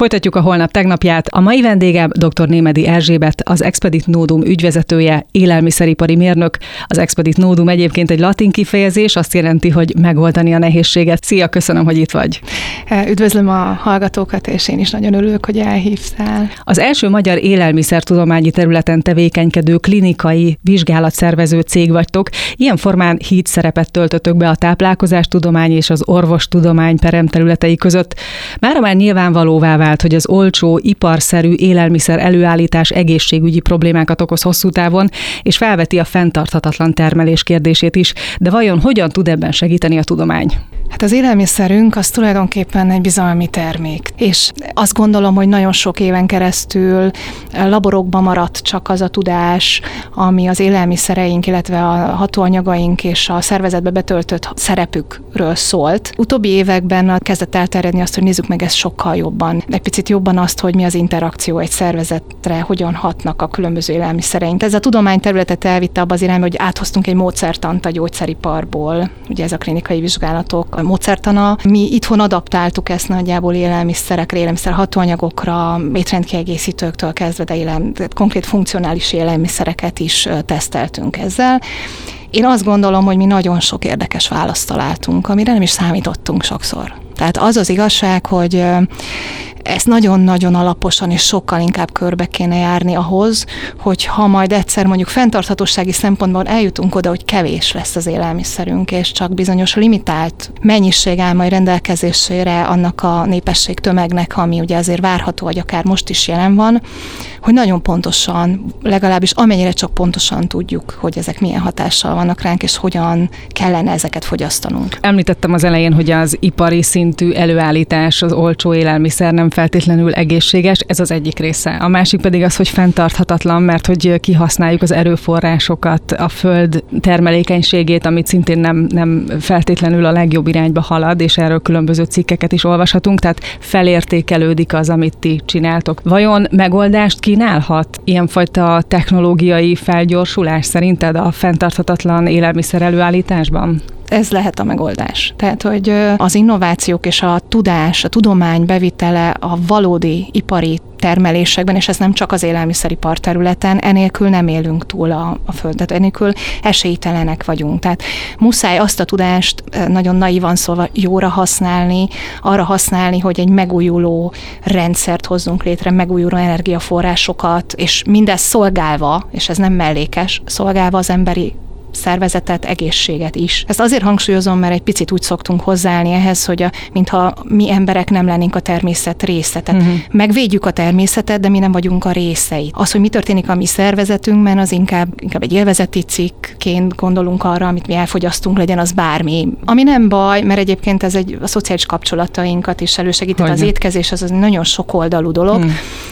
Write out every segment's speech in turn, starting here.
Folytatjuk a holnap tegnapját. A mai vendégem dr. Némedy Erzsébet, az Expedit Novum ügyvezetője, élelmiszeripari mérnök. Az Expedit Novum egyébként egy latin kifejezés, azt jelenti, hogy megoldani a nehézséget. Szia, köszönöm, hogy itt vagy. Üdvözlöm a hallgatókat, és én is nagyon örülök, hogy elhívtál. Az első magyar élelmiszertudományi területen tevékenykedő klinikai vizsgálatszervező cég vagytok. Ilyen formán híd szerepet töltöttök be a táplálkozástudomány és az orvostudomány peremterületei között. Mára már nyilvánvalóvá vált, hogy az olcsó, iparszerű élelmiszer előállítás egészségügyi problémákat okoz hosszú távon, és felveti a fenntarthatatlan termelés kérdését is. De vajon hogyan tud ebben segíteni a tudomány? Hát az élelmiszerünk az tulajdonképpen egy bizalmi termék, és azt gondolom, hogy nagyon sok éven keresztül laborokban maradt csak az a tudás, ami az élelmiszereink, illetve a hatóanyagaink és a szervezetbe betöltött szerepükről szólt. Utóbbi években kezdett elterjedni azt, hogy nézzük meg ezt sokkal jobban. Egy picit jobban azt, hogy mi az interakció egy szervezetre, hogyan hatnak a különböző élelmiszereink. Ez a tudományterületet elvitte abba az irányba, hogy áthoztunk egy módszertant a gyógyszeriparból, ugye ez a klinikai vizsgálatok módszertana. Mi itthon adaptáltuk ezt nagyjából élelmiszerekre, élelmiszer hatóanyagokra, étrendkiegészítőktől kezdve, de konkrét funkcionális élelmiszereket is teszteltünk ezzel. Én azt gondolom, hogy mi nagyon sok érdekes választ találtunk, amire nem is számítottunk sokszor. Tehát az az igazság, hogy ezt nagyon-nagyon alaposan és sokkal inkább körbe kéne járni ahhoz, hogy ha majd egyszer mondjuk fenntarthatósági szempontból eljutunk oda, hogy kevés lesz az élelmiszerünk, és csak bizonyos limitált mennyiség áll majd rendelkezésére annak a népesség tömegnek, ami ugye azért várható, vagy akár most is jelen van, hogy nagyon pontosan, legalábbis amennyire csak pontosan tudjuk, hogy ezek milyen hatással vannak ránk, és hogyan kellene ezeket fogyasztanunk. Említettem az elején, hogy az ipari szintű előállítás, az olcsó élelmiszer nem feltétlenül egészséges, ez az egyik része. A másik pedig az, hogy fenntarthatatlan, mert hogy kihasználjuk az erőforrásokat, a föld termelékenységét, amit szintén nem feltétlenül a legjobb irányba halad, és erről különböző cikkeket is olvashatunk, tehát felértékelődik az, amit ti csináltok. Vajon megoldást kínálhat ilyenfajta technológiai felgyorsulás szerinted a fenntarthatatlan élelmiszer előállításban? Ez lehet a megoldás. Tehát, hogy az innovációk és a tudás, a tudomány bevitele a valódi ipari termelésekben, és ez nem csak az élelmiszeripar területen, enélkül nem élünk túl a földet, enélkül esélytelenek vagyunk. Tehát muszáj azt a tudást nagyon naívan szólva jóra használni, arra használni, hogy egy megújuló rendszert hozzunk létre, megújuló energiaforrásokat, és mindezt szolgálva, és ez nem mellékes, szolgálva az emberi szervezetet, egészséget is. Ezt azért hangsúlyozom, mert egy picit úgy szoktunk hozzáállni ehhez, hogy mintha mi emberek nem lennénk a természet része. Tehát megvédjük a természetet, de mi nem vagyunk a részei. Az, hogy mi történik a mi szervezetünkben, az inkább egy élvezeti cikkként gondolunk arra, amit mi elfogyasztunk, legyen az bármi. Ami nem baj, mert egyébként ez a szociális kapcsolatainkat is elősegített. Az étkezés az nagyon sokoldalú dolog,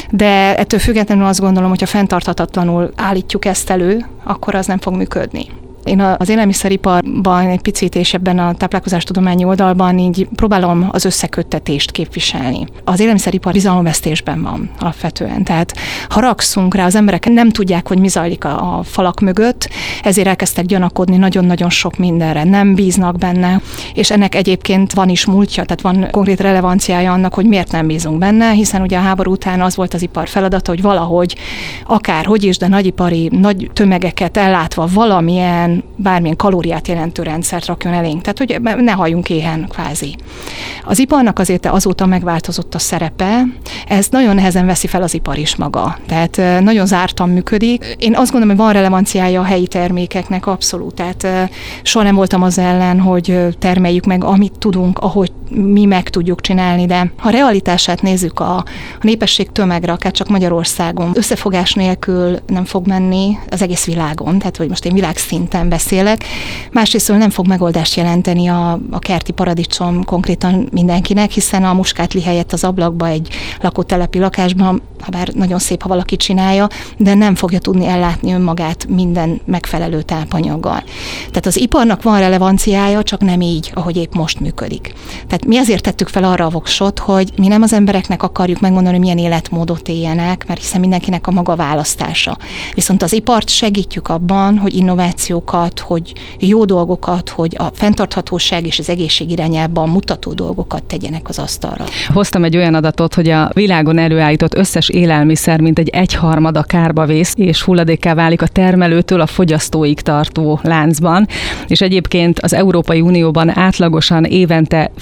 de ettől függetlenül azt gondolom, hogy ha fenntarthatatlanul állítjuk ezt elő, akkor az nem fog működni. Én az élelmiszeriparban egy picit, és ebben a táplálkozástudományi oldalban így próbálom az összeköttetést képviselni. Az élelmiszeripar bizalomvesztésben van alapvetően. Tehát haragszunk rá, az emberek nem tudják, hogy mi zajlik a falak mögött, ezért elkezdtek gyanakodni nagyon-nagyon sok mindenre, nem bíznak benne, és ennek egyébként van is múltja, tehát van konkrét relevanciája annak, hogy miért nem bízunk benne, hiszen ugye a háború után az volt az ipar feladata, hogy valahogy akárhogy is, de nagyipari, nagy tömegeket ellátva bármilyen kalóriát jelentő rendszert rakjon elénk. Tehát, hogy ne halljunk éhen kvázi. Az iparnak azért azóta megváltozott a szerepe, ez nagyon nehezen veszi fel az ipar is maga. Tehát nagyon zártan működik. Én azt gondolom, hogy van relevanciája a helyi termékeknek abszolút. Tehát soha nem voltam az ellen, hogy termeljük meg, amit tudunk, ahogy mi meg tudjuk csinálni, de ha a realitását nézzük a népesség tömegre, akár csak Magyarországon, összefogás nélkül nem fog menni az egész világon, tehát hogy most én világszinten beszélek. Másrészt nem fog megoldást jelenteni a kerti paradicsom konkrétan mindenkinek, hiszen a muskátli helyett az ablakba egy lakótelepi lakásban, ha bár nagyon szép, ha valaki csinálja, de nem fogja tudni ellátni önmagát minden megfelelő tápanyaggal. Tehát az iparnak van relevanciája, csak nem így, ahogy épp most működik. Tehát mi azért tettük fel arra a voksot, hogy mi nem az embereknek akarjuk megmondani, hogy milyen életmódot éljenek, mert hiszen mindenkinek a maga választása. Viszont az ipart segítjük abban, hogy innovációk dolgokat, hogy jó dolgokat, hogy a fenntarthatóság és az egészség irányában mutató dolgokat tegyenek az asztalra. Hoztam egy olyan adatot, hogy a világon előállított összes élelmiszer mintegy 1/3 kárba vész, és hulladékká válik a termelőtől a fogyasztóig tartó láncban. És egyébként az Európai Unióban átlagosan évente,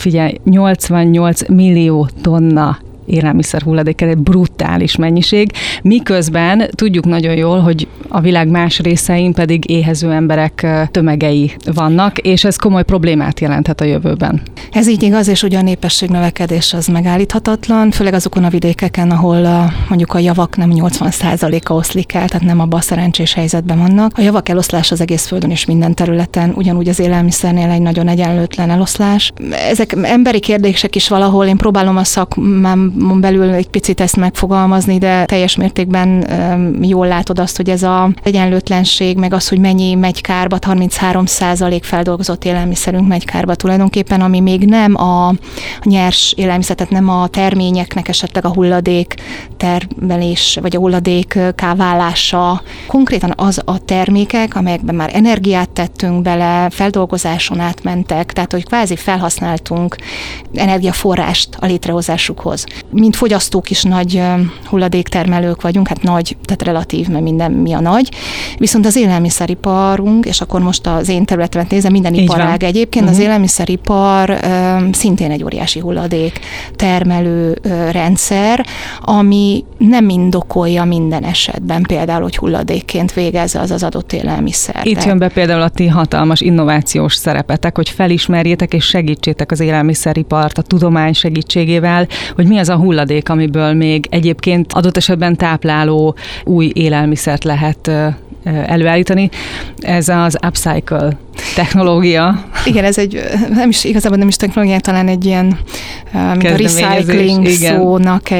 88 millió tonna élelmiszer hulladék, egy brutális mennyiség, miközben tudjuk nagyon jól, hogy a világ más részein pedig éhező emberek tömegei vannak, és ez komoly problémát jelenthet a jövőben. Ez így igaz, és ugye a népességnövekedés az megállíthatatlan, főleg azokon a vidékeken, ahol mondjuk a javak nem 80%-a oszlik el, tehát nem abban a szerencsés helyzetben vannak. A javak eloszlás az egész földön és minden területen, ugyanúgy az élelmiszernél egy nagyon egyenlőtlen eloszlás. Ezek emberi kérdések is valahol, én próbálom a szakmám belül egy picit ezt megfogalmazni, de teljes mértékben jól látod azt, hogy ez az egyenlőtlenség, meg az, hogy mennyi megy kárba, 33% feldolgozott élelmiszerünk megy kárba tulajdonképpen, ami még nem a nyers élelmiszer, tehát nem a terményeknek esetleg a hulladék termelés, vagy a hulladék káválása. Konkrétan az a termékek, amelyekben már energiát tettünk bele, feldolgozáson átmentek, tehát hogy kvázi felhasználtunk energiaforrást a létrehozásukhoz. Mint fogyasztók is nagy hulladéktermelők vagyunk, hát nagy, tehát relatív, mert minden mi a nagy. Viszont az élelmiszeriparunk, és akkor most az én területemet nézem, minden iparág egyébként, az élelmiszeripar szintén egy óriási hulladék termelő rendszer, ami nem indokolja minden esetben például, hogy hulladékként végezze az adott élelmiszer. Itt jön be például a ti hatalmas innovációs szerepetek, hogy felismerjétek és segítsétek az élelmiszeripart a tudomány segítségével, hogy mi az a hulladék, amiből még egyébként adott esetben tápláló új élelmiszert lehet előállítani. Ez az upcycle technológia. Igen, ez igazából nem is technológia, talán egy ilyen mint a recycling szónak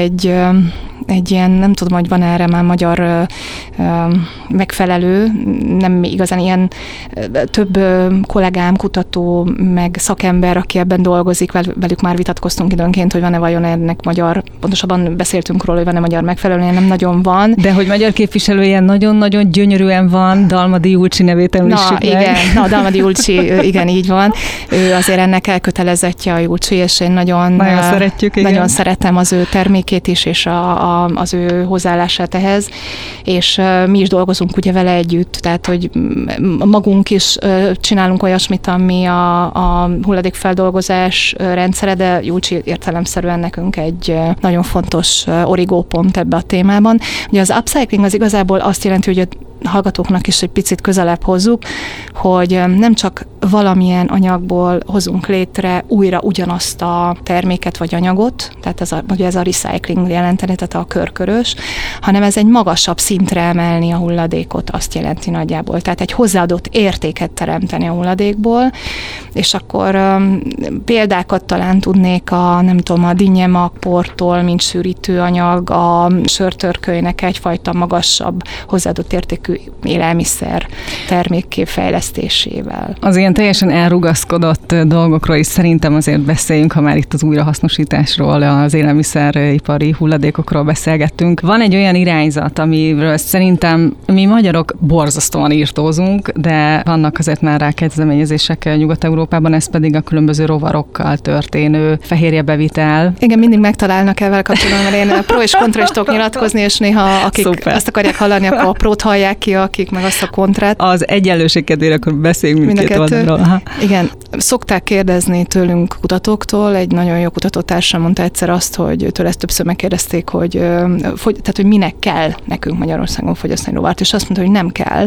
egy ilyen, nem tudom, hogy van erre már magyar megfelelő, nem igazán ilyen több kollégám, kutató, meg szakember, aki ebben dolgozik, velük már vitatkoztunk időnként, hogy van-e vajon ennek magyar, pontosabban beszéltünk róla, hogy van-e magyar megfelelő, nem nagyon van. De hogy magyar képviselője nagyon-nagyon gyönyörűen van, Dalmadi Julcsi nevét említsük meg. Dalmadi Julcsi, igen, így van. Ő azért ennek elkötelezettje a Julcsi, és én nagyon szeretjük, nagyon szeretem az ő termékét is, és az ő hozzáállását ehhez, és mi is dolgozunk ugye vele együtt, tehát hogy magunk is csinálunk olyasmit, ami a hulladékfeldolgozás rendszere, de Julcsi értelemszerűen nekünk egy nagyon fontos origópont ebbe a témában. Ugye az upcycling az igazából azt jelenti, hogy a hallgatóknak is egy picit közelebb hozzuk, hogy nem csak valamilyen anyagból hozunk létre újra ugyanazt a terméket vagy anyagot, tehát ugye ez a recycling jelenteni, tehát a körkörös, hanem ez egy magasabb szintre emelni a hulladékot, azt jelenti nagyjából. Tehát egy hozzáadott értéket teremteni a hulladékból, és akkor példákat talán tudnék a dinnyemak portól, mint sűrítőanyag, a sörtörkölynek egyfajta magasabb hozzáadott értékű élelmiszer termékké fejlesztésével. Az ilyen teljesen elrugaszkodott dolgokról is szerintem azért beszéljünk, ha már itt az újrahasznosításról, az élelmiszeripari hulladékokról beszélgettünk. Van egy olyan irányzat, amiről szerintem mi magyarok borzasztóan írtózunk, de vannak azért már rá kezdeményezések Nyugat-Európában, ez pedig a különböző rovarokkal történő fehérjebevitel. Igen, mindig megtalálnak ezzel kapcsolatban, mert én pro és kontra is tudok nyilatkozni, és néha akik azt akarják hallani, akkor a prót hallják ki, akik meg azt a kontrát. Az egyenlőség kedvére akkor beszéljünk mindkét oldalról. Igen, szokták kérdezni tőlünk kutatóktól, egy nagyon jó kutatótársam mondta egyszer azt, hogy tőle ezt többször megkérdezték, hogy minek kell nekünk Magyarországon fogyasztani rovart, és azt mondta, hogy nem kell.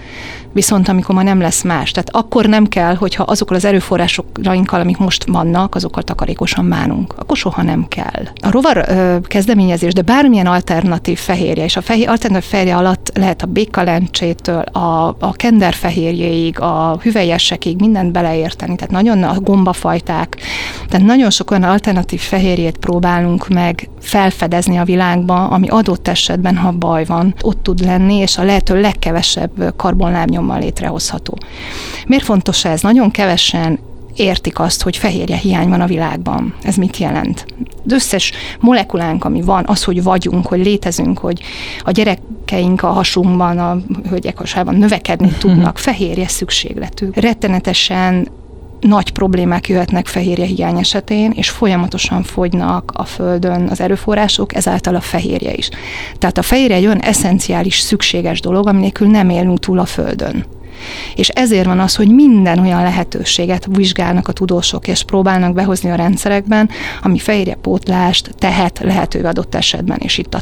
Viszont amikor már nem lesz más. Tehát akkor nem kell, hogyha azokkal az erőforrásokkal, amik most vannak, azokkal takarékosan bánunk. Akkor soha nem kell. A rovar kezdeményezés, de bármilyen alternatív fehérje, és a alternatív fehérje alatt lehet a békalencsétől, a kenderfehérjéig, a hüvelyesekig mindent beleérteni. Tehát nagyon a gombafajták, tehát nagyon sok olyan alternatív fehérjét próbálunk meg felfedezni a világba, ami adott esetben, ha baj van, ott tud lenni, és a lehető legkevesebb karbonlábnyommal létrehozható. Miért fontos ez? Nagyon kevesen értik azt, hogy fehérje hiány van a világban. Ez mit jelent? Az összes molekulánk, ami van, az, hogy vagyunk, hogy létezünk, hogy a gyerek emlékeink a hasunkban, a hölgyek hasában növekedni tudnak, fehérje szükségletük. Rettenetesen nagy problémák jöhetnek fehérje hiány esetén, és folyamatosan fogynak a Földön az erőforrások, ezáltal a fehérje is. Tehát a fehérje egy olyan eszenciális, szükséges dolog, ami nélkül nem élünk túl a Földön. És ezért van az, hogy minden olyan lehetőséget vizsgálnak a tudósok, és próbálnak behozni a rendszerekben, ami fehérjepótlást, tehet lehetővé adott esetben, és itt a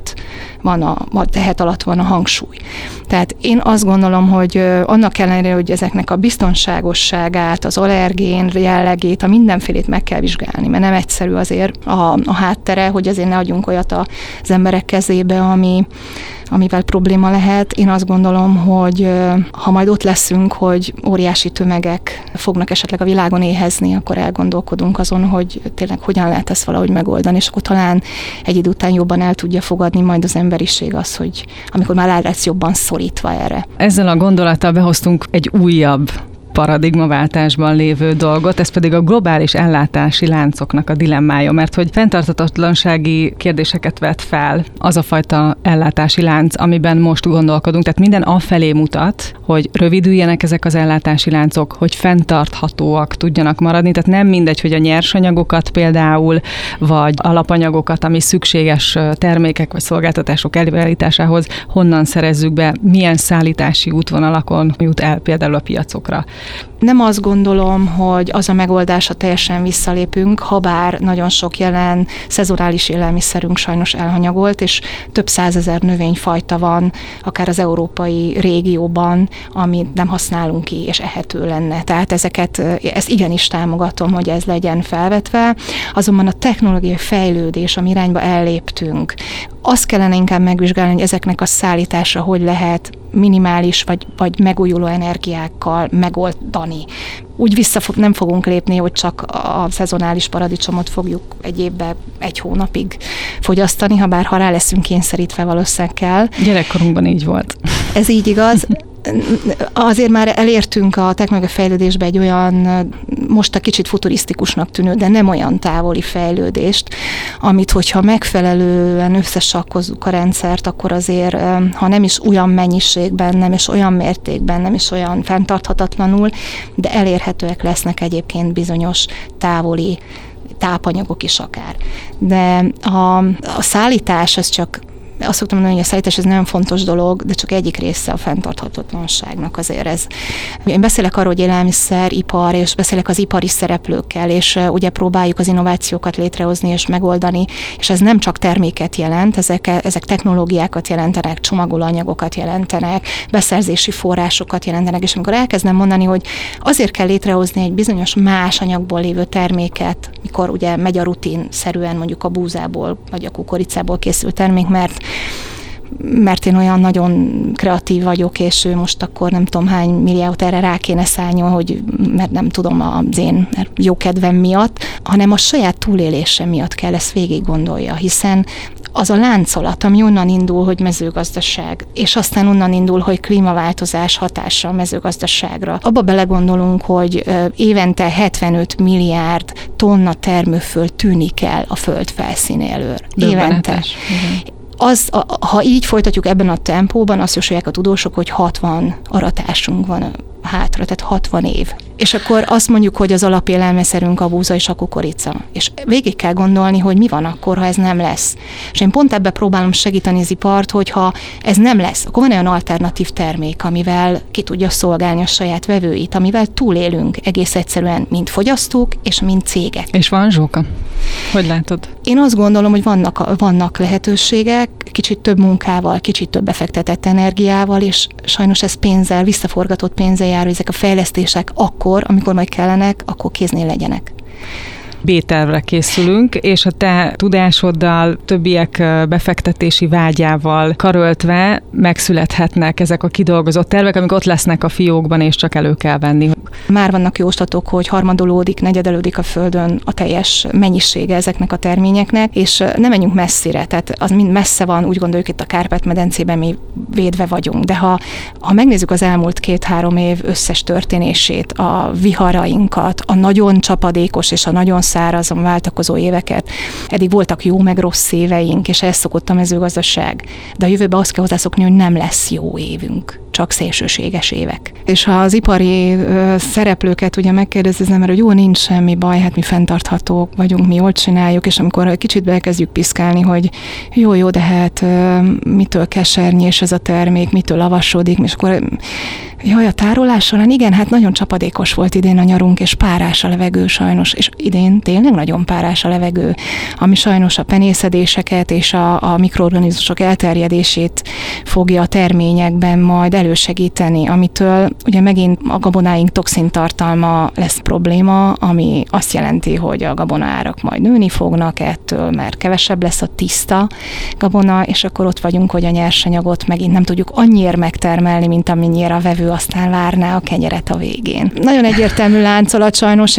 tehet alatt van a hangsúly. Tehát én azt gondolom, hogy annak ellenére, hogy ezeknek a biztonságosságát, az allergén jellegét, a mindenfélét meg kell vizsgálni, mert nem egyszerű azért a háttere, hogy azért ne adjunk olyat az emberek kezébe, amivel probléma lehet. Én azt gondolom, hogy ha majd ott leszünk, hogy óriási tömegek fognak esetleg a világon éhezni, akkor elgondolkodunk azon, hogy tényleg hogyan lehet ezt valahogy megoldani, és akkor talán egy idő után jobban el tudja fogadni majd az emberiség az, hogy amikor már rá lesz jobban szorítva erre. Ezzel a gondolattal behoztunk egy újabb paradigmaváltásban lévő dolgot, ez pedig a globális ellátási láncoknak a dilemmája, mert hogy fenntarthatatlansági kérdéseket vet fel az a fajta ellátási lánc, amiben most gondolkodunk, tehát minden afelé mutat, hogy rövidüljenek ezek az ellátási láncok, hogy fenntarthatóak tudjanak maradni, tehát nem mindegy, hogy a nyersanyagokat például, vagy alapanyagokat, ami szükséges termékek vagy szolgáltatások előállításához, honnan szerezzük be, milyen szállítási útvonalakon jut el például a piacokra. Nem azt gondolom, hogy az a megoldás, ha teljesen visszalépünk, habár nagyon sok jelen szezonális élelmiszerünk sajnos elhanyagolt, és több százezer növényfajta van, akár az európai régióban, amit nem használunk ki, és ehető lenne. Tehát ezt igenis támogatom, hogy ez legyen felvetve. Azonban a technológiai fejlődés, ami irányba elléptünk, azt kellene inkább megvizsgálni, hogy ezeknek a szállítása hogy lehet minimális vagy megújuló energiákkal megoldani. Úgy nem fogunk lépni, hogy csak a szezonális paradicsomot fogjuk egy évben 1 hónapig fogyasztani, ha rá leszünk kényszerítve, valószínűleg kell. Gyerekkorunkban így volt. Ez így igaz. Azért már elértünk a technológiai fejlődésbe egy olyan, most a kicsit futurisztikusnak tűnő, de nem olyan távoli fejlődést, amit hogyha megfelelően összesakkozzuk a rendszert, akkor azért, ha nem is olyan mennyiségben, nem is olyan mértékben, nem is olyan fenntarthatatlanul, de elérhetőek lesznek egyébként bizonyos távoli tápanyagok is akár. De a szállítás, ez csak azt szoktam mondani, hogy a szállítás ez nagyon fontos dolog, de csak egyik része a fenntarthatatlanságnak azért ez. Én beszélek arról, hogy élelmiszeripar, és beszélek az ipari szereplőkkel, és ugye próbáljuk az innovációkat létrehozni és megoldani, és ez nem csak terméket jelent, ezek technológiákat jelentenek, csomagolóanyagokat jelentenek, beszerzési forrásokat jelentenek, és amikor elkezdem mondani, hogy azért kell létrehozni egy bizonyos más anyagból lévő terméket, mikor ugye megy a rutinszerűen mondjuk a búzából vagy a kukoricából készült termék, mert én olyan nagyon kreatív vagyok, és ő most akkor nem tudom hány milliót erre rá kéne szálljon, mert nem tudom az én jó kedvem miatt, hanem a saját túlélése miatt kell ezt végig gondolja, hiszen az a láncolat, ami onnan indul, hogy mezőgazdaság, és aztán onnan indul, hogy klímaváltozás hatása a mezőgazdaságra. Abba belegondolunk, hogy évente 75 milliárd tonna termőföld tűnik el a föld felszínéről. Évente. Ha így folytatjuk ebben a tempóban, azt jósolják a tudósok, hogy 60 aratásunk van hátra, tehát 60 év. És akkor azt mondjuk, hogy az alapélelmiszerünk a búza és a kukorica. És végig kell gondolni, hogy mi van akkor, ha ez nem lesz. És én pont ebbe próbálom segíteni az ipart, hogy ha ez nem lesz, akkor van olyan alternatív termék, amivel ki tudja szolgálni a saját vevőit, amivel túlélünk egész egyszerűen, mint fogyasztók és mint cégek. És van Zsóka? Hogy látod? Én azt gondolom, hogy vannak lehetőségek, kicsit több munkával, kicsit több befektetett energiával, és sajnos ez pénzzel, visszaforgatott pénzzel jár, hogy ezek a fejlesztések akkor, amikor majd kellenek, akkor kéznél legyenek. B-tervre készülünk, és a te tudásoddal, többiek befektetési vágyával karöltve megszülethetnek ezek a kidolgozott tervek, amik ott lesznek a fiókban, és csak elő kell venni. Már vannak jóslatok, hogy harmadolódik, negyedelődik a földön a teljes mennyisége ezeknek a terményeknek, és nem menjünk messzire, tehát az mind messze van, úgy gondoljuk itt a Kárpát-medencében mi védve vagyunk, de ha megnézzük az elmúlt 2-3 év összes történését, a viharainkat, a nagyon csapadékos és a nagyon szárazon váltakozó éveket. Eddig voltak jó meg rossz éveink, és ez szokott a mezőgazdaság. De a jövőben azt kell hozzászokni, hogy nem lesz jó évünk, csak szélsőséges évek. És ha az ipari szereplőket ugye megkérdezem, mert hogy jó, nincs semmi baj, hát mi fenntarthatók vagyunk, mi jól csináljuk, és amikor kicsit elkezdjük piszkálni, hogy jó, de hát mitől kesernyés ez a termék, mitől lavasodik, és akkor a tárolás során igen, hát nagyon csapadékos volt idén a nyarunk, és párás a levegő sajnos, és idén tényleg nagyon párás a levegő, ami sajnos a penészedéseket és a mikroorganizmusok elterjedését fogja a terményekben majd elősegíteni, amitől ugye megint a gabonáink toxintartalma lesz probléma, ami azt jelenti, hogy a gabonaárak majd nőni fognak ettől, mert kevesebb lesz a tiszta gabona, és akkor ott vagyunk, hogy a nyersanyagot megint nem tudjuk annyiért megtermelni, mint amennyire a vevő aztán várná a kenyeret a végén. Nagyon egyértelmű láncolat sajnos,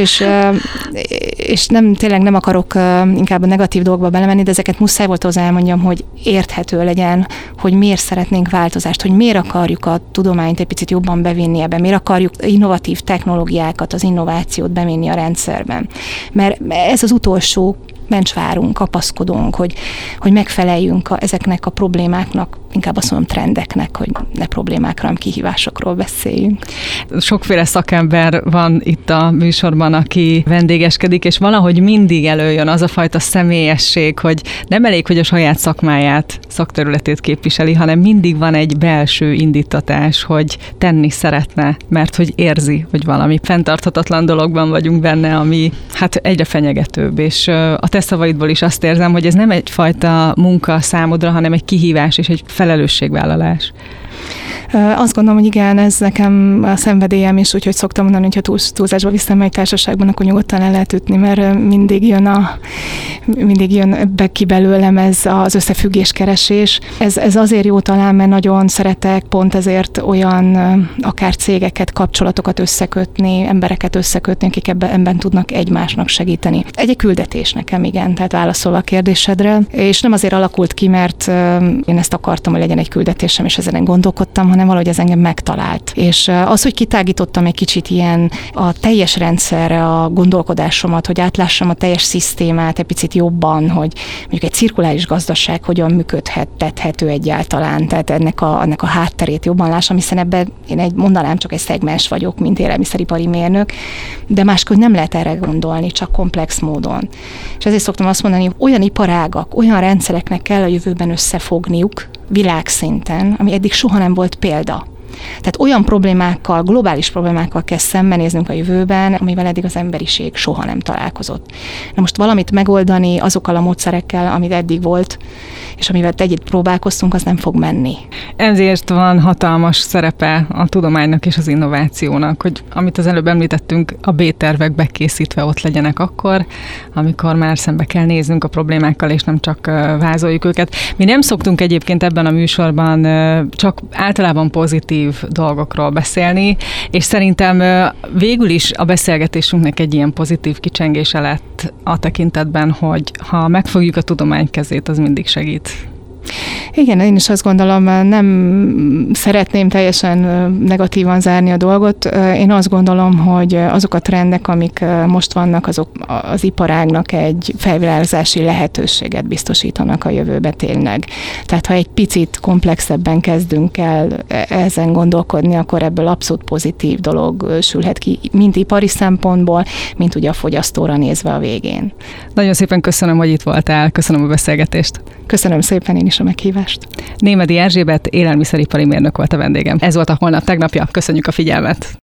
és tényleg nem akarok inkább a negatív dolgokba belemenni, de ezeket muszáj volt hozzá elmondjam, hogy érthető legyen, hogy miért szeretnénk változást, hogy miért akarjuk a tudományt egy picit jobban bevinni ebbe, miért akarjuk innovatív technológiákat, az innovációt bevinni a rendszerben. Mert ez az utolsó mencsvárunk, kapaszkodunk, hogy megfeleljünk ezeknek a problémáknak, inkább azt mondom trendeknek, hogy ne problémákra, hanem kihívásokról beszéljünk. Sokféle szakember van itt a műsorban, aki vendégeskedik, és valahogy mindig előjön az a fajta személyesség, hogy nem elég, hogy a saját szakmáját, szakterületét képviseli, hanem mindig van egy belső indítatás, hogy tenni szeretne, mert hogy érzi, hogy valami fenntarthatatlan dologban vagyunk benne, ami hát egyre fenyegetőbb, és a te szavaidból is azt érzem, hogy ez nem egyfajta munka számodra, hanem egy kihívás és egy felelősségvállalás. Azt gondolom, hogy igen, ez nekem a szenvedélyem is, úgyhogy szoktam mondani, hogy ha túlzásba viszem egy társaságban, akkor nyugodtan el lehet ütni, mert mindig jön be ki belőlem ez az összefüggéskeresés. Ez azért jó talán, mert nagyon szeretek pont ezért olyan akár cégeket, kapcsolatokat összekötni, embereket összekötni, akik ebben tudnak egymásnak segíteni. Egy küldetés nekem, igen, tehát válaszolva a kérdésedre, és nem azért alakult ki, mert én ezt akartam, hogy legyen egy küldetésem, és ezen gondolkodtam, hanem valahogy ez engem megtalált. És az, hogy kitágítottam egy kicsit ilyen a teljes rendszerre a gondolkodásomat, hogy átlássam a teljes szisztémát egy picit jobban, hogy mondjuk egy cirkuláris gazdaság hogyan működhető egyáltalán, tehát ennek a hátterét jobban lássam, hiszen ebben én mondanám, csak egy szegmens vagyok, mint élelmiszeripari mérnök, de másképp nem lehet erre gondolni, csak komplex módon. És ezért szoktam azt mondani, hogy olyan iparágak, olyan rendszereknek kell a jövőben összefogniuk, világszinten, ami eddig soha nem volt példa. Tehát olyan problémákkal, globális problémákkal kell szembenéznünk a jövőben, amivel eddig az emberiség soha nem találkozott. Na most valamit megoldani azokkal a módszerekkel, amit eddig volt, és amivel együtt próbálkoztunk, az nem fog menni. Ezért van hatalmas szerepe a tudománynak és az innovációnak, hogy amit az előbb említettünk, a B-tervek bekészítve ott legyenek akkor, amikor már szembe kell néznünk a problémákkal, és nem csak vázoljuk őket. Mi nem szoktunk egyébként ebben a műsorban csak általában pozitív dolgokról beszélni, és szerintem végül is a beszélgetésünknek egy ilyen pozitív kicsengése lett a tekintetben, hogy ha megfogjuk a tudomány kezét, az mindig segít. Igen, én is azt gondolom, nem szeretném teljesen negatívan zárni a dolgot. Én azt gondolom, hogy azok a trendek, amik most vannak, azok az iparágnak egy felvilágozási lehetőséget biztosítanak a jövőbe tényleg. Tehát ha egy picit komplexebben kezdünk el ezen gondolkodni, akkor ebből abszolút pozitív dolog sülhet ki, mind ipari szempontból, mint ugye a fogyasztóra nézve a végén. Nagyon szépen köszönöm, hogy itt voltál, köszönöm a beszélgetést. Köszönöm szépen én is a meghívást. Némedy Erzsébet élelmiszeripari mérnök volt a vendégem. Ez volt a Holnap tegnapja, köszönjük a figyelmet!